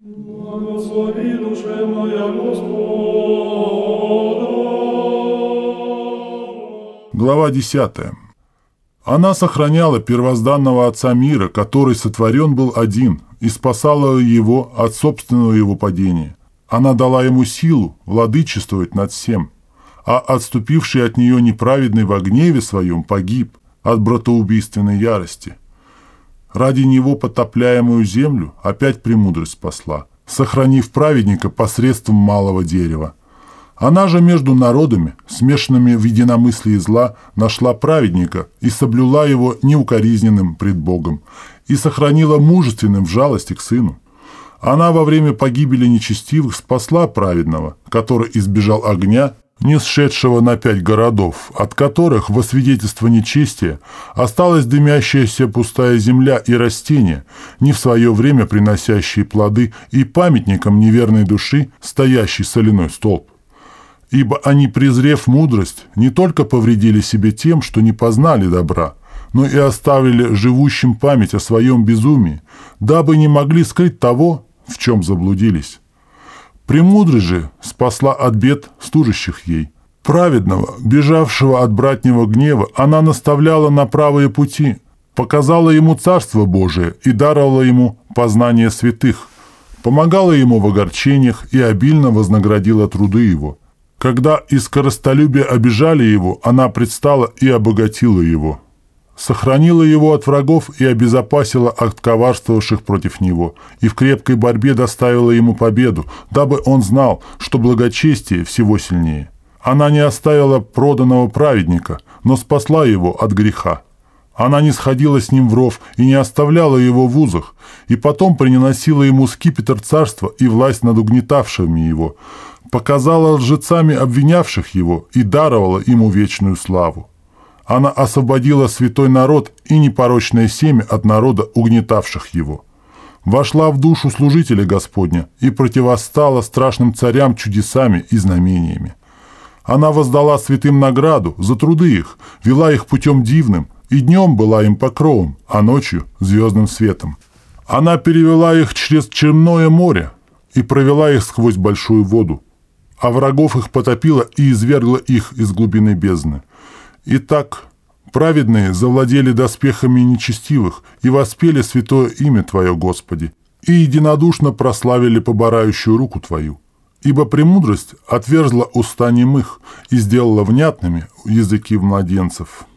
Благослови душе моя Господа. Глава 10. Она сохраняла первозданного Отца мира, который сотворен был один, и спасала его от собственного его падения. Она дала ему силу владычествовать над всем, а отступивший от нее неправедный во гневе своем погиб от братоубийственной ярости. Ради него потопляемую землю опять премудрость спасла, сохранив праведника посредством малого дерева. Она же между народами, смешанными в единомыслии зла, нашла праведника и соблюла его неукоризненным пред Богом, и сохранила мужественным в жалости к сыну. Она во время погибели нечестивых спасла праведного, который избежал огня, не сшедшего на 5 городов, от которых во свидетельство нечестия осталась дымящаяся пустая земля и растения, не в свое время приносящие плоды, и памятником неверной души стоящий соляной столб. Ибо они, презрев мудрость, не только повредили себе тем, что не познали добра, но и оставили живущим память о своем безумии, дабы не могли скрыть того, в чем заблудились. Премудрость же спасла от бед служащих ей. Праведного, бежавшего от братнего гнева, она наставляла на правые пути, показала ему Царство Божие и даровала ему познание святых, помогала ему в огорчениях и обильно вознаградила труды его. Когда из корыстолюбия обижали его, она предстала и обогатила его. Сохранила его от врагов и обезопасила от коварствовавших против него, и в крепкой борьбе доставила ему победу, дабы он знал, что благочестие всего сильнее. Она не оставила проданного праведника, но спасла его от греха. Она не сходила с ним в ров и не оставляла его в узах, и потом приносила ему скипетр царства и власть над угнетавшими его, показала лжецами обвинявших его и даровала ему вечную славу. Она освободила святой народ и непорочное семя от народа, угнетавших его. Вошла в душу служителя Господня и противостала страшным царям чудесами и знамениями. Она воздала святым награду за труды их, вела их путем дивным, и днем была им покровом, а ночью — звездным светом. Она перевела их через Черное море и провела их сквозь большую воду, а врагов их потопила и извергла их из глубины бездны. Итак, праведные завладели доспехами нечестивых и воспели святое имя Твое, Господи, и единодушно прославили поборающую руку Твою. Ибо премудрость отверзла уста немых и сделала внятными языки младенцев.